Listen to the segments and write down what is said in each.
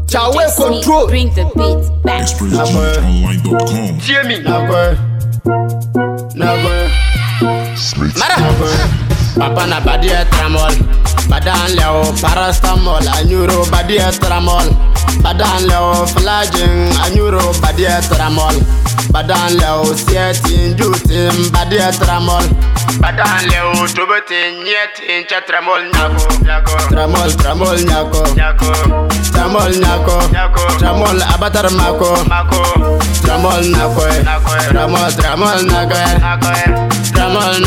Chawe control. Bring the beat back. ExpressGHOnline.com. Jamie. Mara Papa na badia tramol Badan leo parastamol Anyuro badia tramol Badan leo flaging Anyuro badia tramol Badan leo sietin jutin badia tramol Badan leo tubetin yetin cha tramol nyako Tramol tramol nyako Tramol nyako Tramol abatar mako Tramol nakoe Tramol nakoe Ramol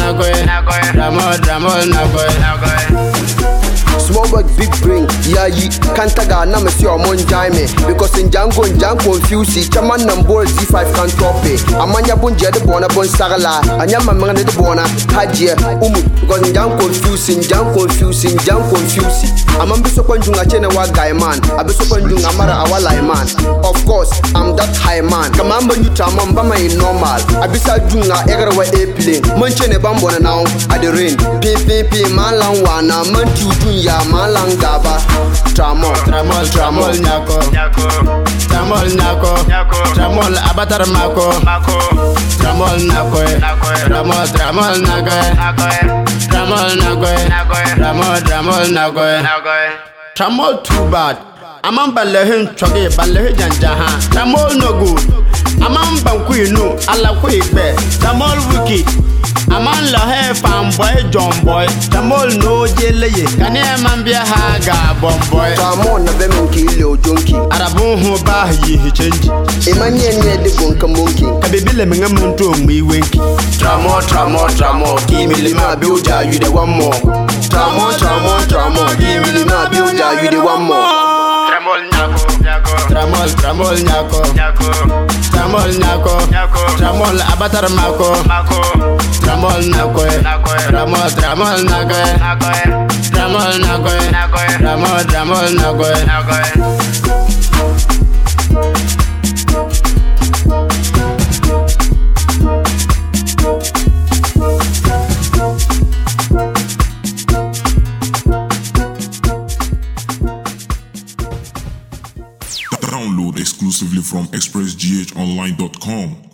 nagoy. Small but big brain, yeah, you can't tag a number see your mon me because in Django confuse chaman number Z5 can't top it. Amanya bunja the bona bon sagala, and Yamman the bona, Hajia, because in Jang confusing. I'm a bit so conjunga chenawa guy man, a bit so conjunga amara awala man. Of course, I'm that high man. Kamamba you tamam bama in normal. A bisa junga egrawa airplane. Munchene bambona now at the rain. P man lang wana man tutunya. Malangaba Tramol nyako Tramol nyako Tramol abatar mako Tramol nakoe Tramol nakoe Tramol too bad Amam balehin choge balehin janjaha Tramol no good Amam bankui no ala kui be Tramol wiki Aman la he fanboy John boy Tramol no jeleye Kane man bia ha ga bomboy Tramol na be men kilo jonki Arabun ho ba yi chenji Emanye ne de bonka monki Kabebile me ngam to mi wenki Tramol give me the ma builder you the one more Tramol give me the ma builder you the one more Tramol nyako Tramol abatar mako Tramol nakoe Tramol nakoe Download exclusively from ExpressGHOnline.com.